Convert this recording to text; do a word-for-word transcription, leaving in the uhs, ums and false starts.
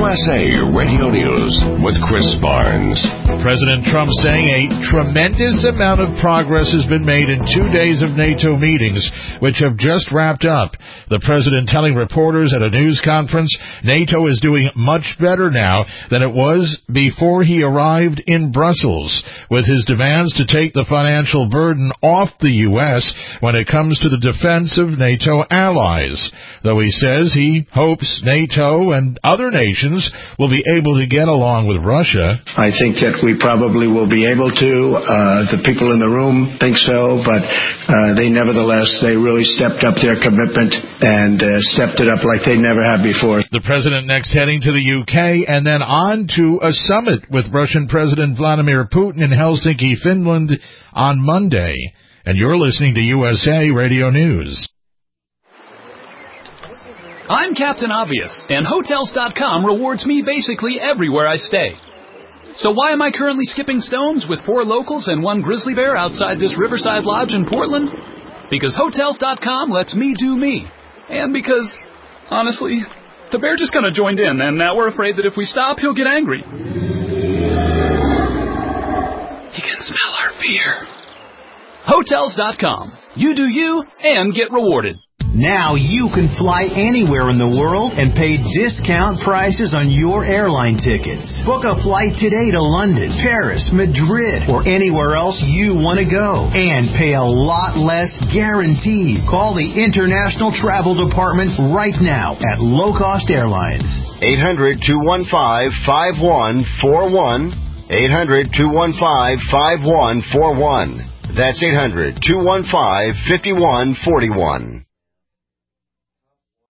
S A Radio News with Chris Barnes. President Trump saying a tremendous amount of progress has been made in two days of NATO meetings, which have just wrapped up. The president telling reporters at a news conference NATO is doing much better now than it was before he arrived in Brussels, with his demands to take the financial burden off the U S when it comes to the defense of NATO allies. Though he says he hopes NATO and other nations will be able to get along with Russia. I think that we probably will be able to. Uh, the people in the room think so, but uh, they nevertheless, they really stepped up their commitment and uh, stepped it up like they never have before. The president next heading to the U K and then on to a summit with Russian President Vladimir Putin in Helsinki, Finland on Monday. And you're listening to U S A Radio News. I'm Captain Obvious, and Hotels dot com rewards me basically everywhere I stay. So why am I currently skipping stones with four locals and one grizzly bear outside this Riverside Lodge in Portland? Because Hotels dot com lets me do me. And because, honestly, the bear just kind of joined in, and now we're afraid that if we stop, he'll get angry. He can smell our beer. Hotels dot com. You do you and get rewarded. Now you can fly anywhere in the world and pay discount prices on your airline tickets. Book a flight today to London, Paris, Madrid, or anywhere else you want to go. And pay a lot less guaranteed. Call the International Travel Department right now at Low Cost Airlines. eight hundred, two one five, five one four one. eight hundred, two one five, five one four one. That's eight hundred, two one five, five one four one.